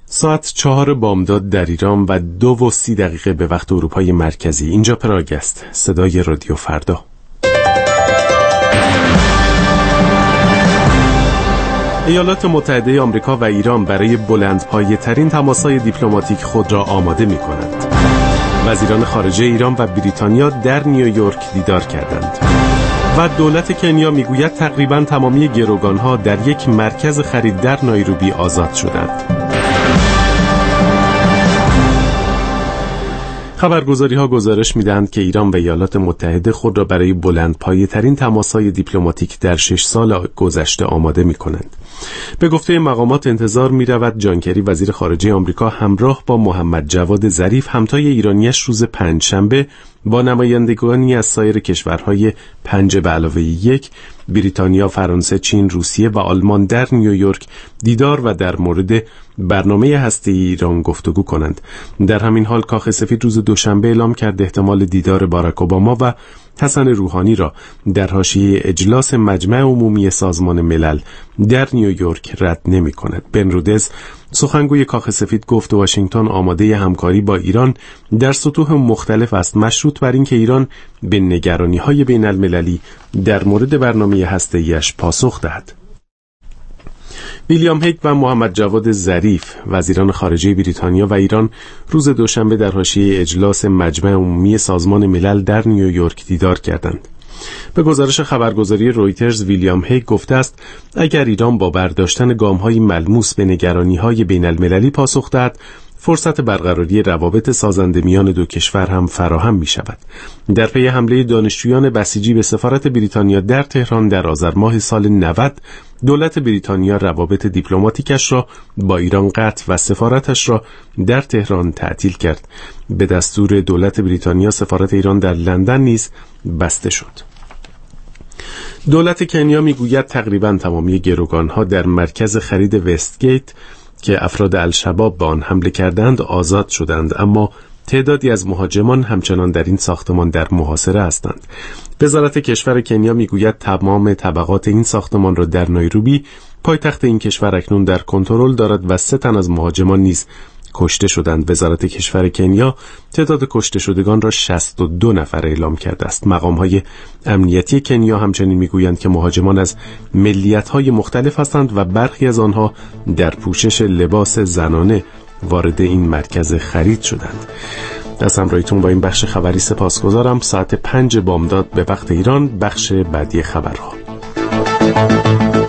ساعت 4 بامداد در ایران و 2:30 به وقت اروپای مرکزی. اینجا پراگ است. صدای رادیو فردا. ایالات متحده آمریکا و ایران برای بلندپایه‌ترین تماس‌های دیپلماتیک خود را آماده می‌کنند. وزیران خارجه ایران و بریتانیا در نیویورک دیدار کردند. و دولت کنیا میگوید تقریباً تمامی گروگان‌ها در یک مرکز خرید در نایروبی آزاد شدند. خبرگزاری‌ها گزارش می‌دهند که ایران و ایالات متحده خود را برای بلندپایه‌ترین تماس‌های دیپلماتیک در 6 سال گذشته آماده می‌کنند. به گفته مقامات انتظار می‌رود جان کری وزیر خارجه آمریکا همراه با محمد جواد ظریف همتای ایرانیش روز پنجشنبه با نمایندگانی از سایر کشورهای 5+1 بریتانیا، فرانسه، چین، روسیه و آلمان در نیویورک دیدار و در مورد برنامه هسته‌ای ایران گفتگو کنند. در همین حال کاخ سفید روز دوشنبه اعلام کرد احتمال دیدار باراک اوباما و حسن روحانی را در حاشیه اجلاس مجمع عمومی سازمان ملل در نیویورک رد نمی‌کند. بن رودز سخنگوی کاخ سفید گفت واشنگتن آماده همکاری با ایران در سطوح مختلف است، مشروط بر اینکه ایران به نگرانی‌های بین‌المللی در مورد برنامه هسته‌ایش پاسخ دهد. ویلیام هیگ و محمد جواد ظریف وزیران خارجه بریتانیا و ایران روز دوشنبه در حاشیه اجلاس مجمع عمومی سازمان ملل در نیویورک دیدار کردند. به گزارش خبرگزاری رویترز ویلیام هیگ گفته است اگر ایران با برداشتن گام‌های ملموس به نگرانی‌های بین‌المللی پاسخ دهد، فرصت برقراری روابط سازنده میان دو کشور هم فراهم می شود. در پی حمله دانشجویان بسیجی به سفارت بریتانیا در تهران در آذر ماه سال 90، دولت بریتانیا روابط دیپلماتیکش را با ایران قطع و سفارتش را در تهران تعطیل کرد. به دستور دولت بریتانیا سفارت ایران در لندن نیز بسته شد. دولت کنیا میگوید تقریباً تمامی گروگان‌ها در مرکز خرید وستگیت که افراد الشباب به آن حمله کردند آزاد شدند، اما تعدادی از مهاجمان همچنان در این ساختمان در محاصره هستند. وزارت کشور کنیا میگوید تمام طبقات این ساختمان را در نایروبی، پایتخت این کشور، اکنون در کنترل دارد و 3 تن از مهاجمان نیز کشته شدند. وزارت کشور کنیا تعداد کشته شدگان را 62 نفر اعلام کرده است. مقام‌های امنیتی کنیا همچنین میگویند که مهاجمان از ملیت‌های مختلف هستند و برخی از آنها در پوشش لباس زنانه وارد این مرکز خرید شدند. از همراهیتون با این بخش خبری سپاسگزارم. ساعت 5 بامداد به وقت ایران بخش بعدی خبرها.